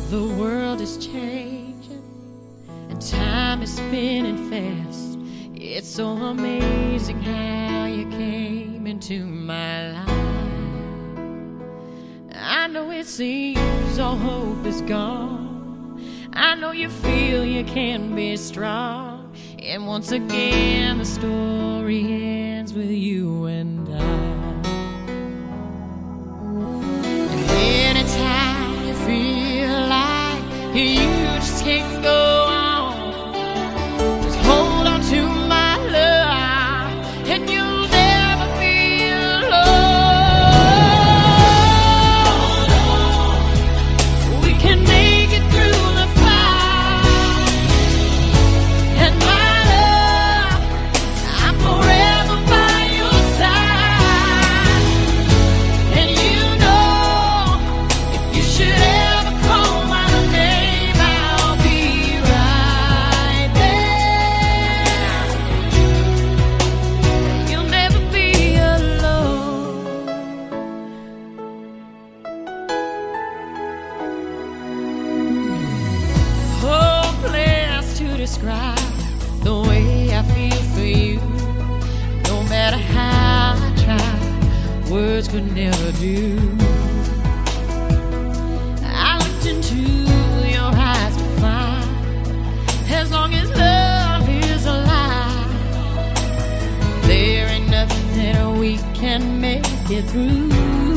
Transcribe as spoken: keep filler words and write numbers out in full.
The world is changing and time is spinning fast. It's so amazing how you came into my life. I know it seems all hope is gone. I know you feel you can be strong. And once again the story ends with you and I. And anytime you feel like you just can't go on, just hold on to my love and you'll never be alone. We can make it through the fight, and my love, I'm forever by your side. And you know, if you should ever call my name, I'll be right there. You'll never be alone. Hopeless to describe the way I feel for you. No matter how I try, words could never do. I looked into your eyes to find, as long as love is alive, there ain't nothing we can make it through.